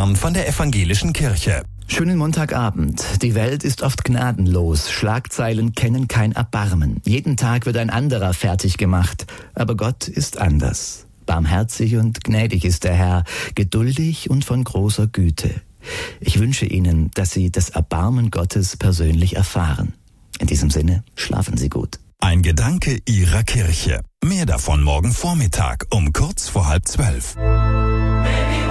Dorn von der Evangelischen Kirche. Schönen Montagabend. Die Welt ist oft gnadenlos. Schlagzeilen kennen kein Erbarmen. Jeden Tag wird ein anderer fertig gemacht. Aber Gott ist anders. Barmherzig und gnädig ist der Herr, geduldig und von großer Güte. Ich wünsche Ihnen, dass Sie das Erbarmen Gottes persönlich erfahren. In diesem Sinne, schlafen Sie gut. Ein Gedanke Ihrer Kirche. Mehr davon morgen Vormittag um kurz vor 11:30.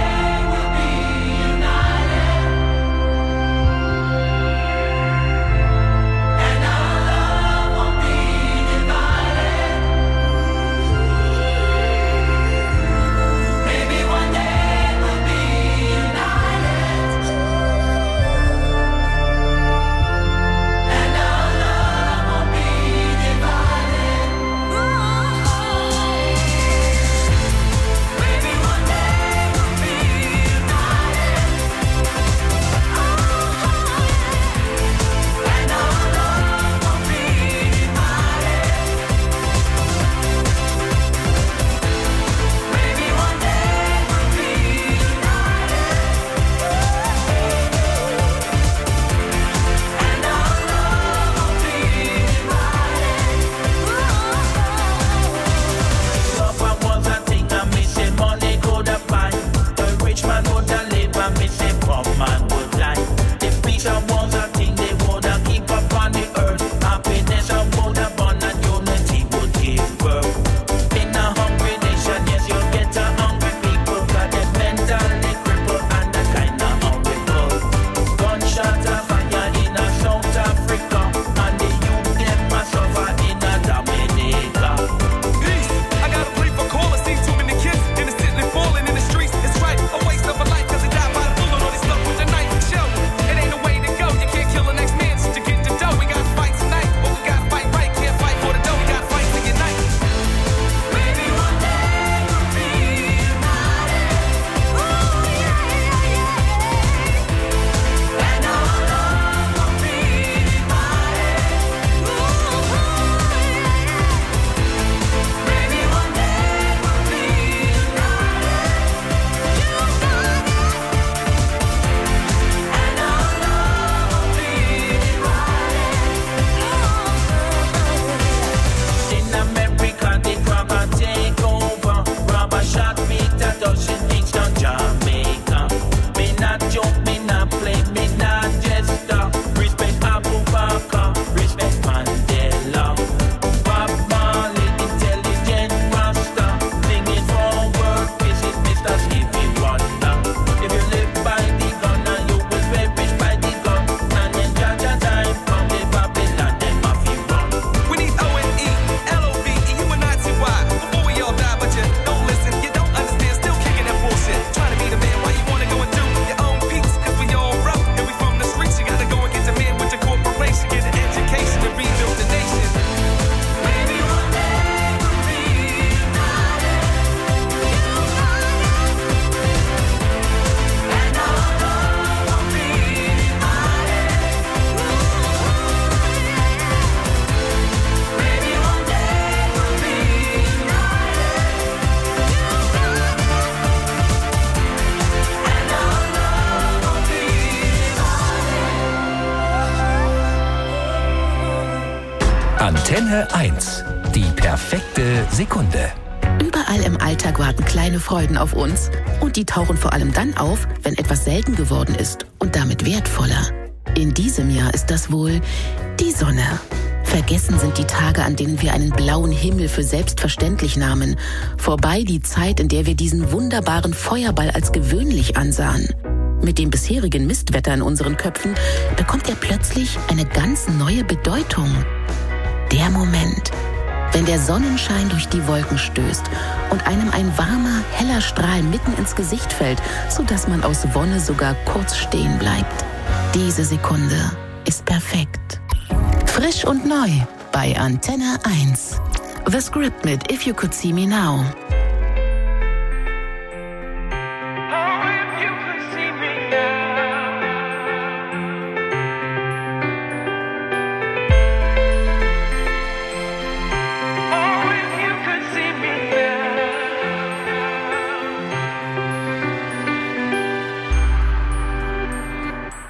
Antenne 1. Die perfekte Sekunde. Überall im Alltag warten kleine Freuden auf uns. Und die tauchen vor allem dann auf, wenn etwas selten geworden ist und damit wertvoller. In diesem Jahr ist das wohl die Sonne. Vergessen sind die Tage, an denen wir einen blauen Himmel für selbstverständlich nahmen. Vorbei die Zeit, in der wir diesen wunderbaren Feuerball als gewöhnlich ansahen. Mit dem bisherigen Mistwetter in unseren Köpfen bekommt er plötzlich eine ganz neue Bedeutung. Der Moment, wenn der Sonnenschein durch die Wolken stößt und einem ein warmer, heller Strahl mitten ins Gesicht fällt, sodass man aus Wonne sogar kurz stehen bleibt. Diese Sekunde ist perfekt. Frisch und neu bei Antenne 1. The Script mit If You Could See Me Now.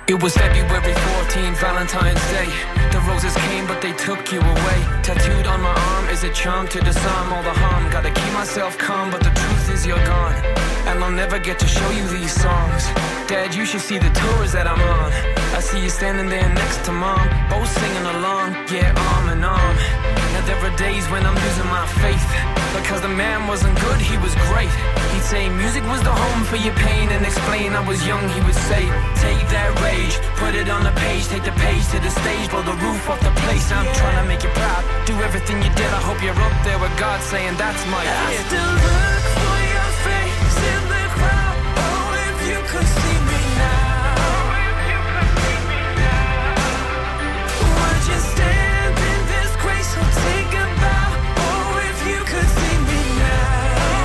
It was February 14th, Valentine's Day. The roses came, but they took you away. Tattooed on my arm is a charm to disarm all the harm. Gotta keep myself calm, but the truth is you're gone, and I'll never get to show you these songs. Dad, you should see the tours that I'm on. I see you standing there next to Mom, both singing along, yeah, arm in arm. Now there are days when I'm losing my faith, because the man wasn't good, he was great. He'd say music was the home for your pain, and explain I was young, he would say, take that rage, put it on the page, take the page to the stage, blow the roof off the place. I'm trying to make you proud, do everything you did. I hope you're up there with God saying that's my kid. I still look for your face in the crowd. Oh, if you could see me now. Would you stand in this grace or take a bow? Oh, if you could see me now.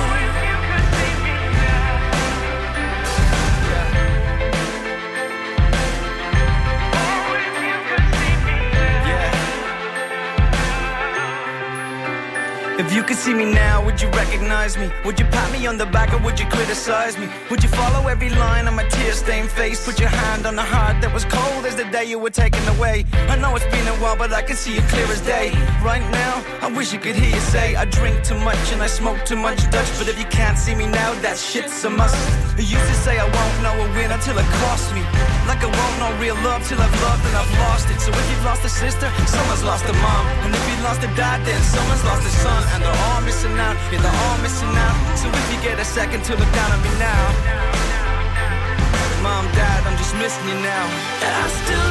If you could see me now, would you recognize me? Would you pat me on the back or would you criticize me? Would you follow every line on my tear-stained face? Put your hand on the heart that was cold as the day you were taken away. I know it's been a while, but I can see it clear as day. Right now, I wish you could hear you say I drink too much and I smoke too much Dutch. But if you can't see me now, that shit's a must. I used to say I won't know a win until it costs me. Like I won't know real love till I've loved and I've lost it. So if you've lost a sister, someone's lost a mom. And if you lost a dad, then someone's lost a son. And they're all missing out, yeah, they're all missing out. So if you get a second to look down at me now, Mom, Dad, I'm just missing you now. I still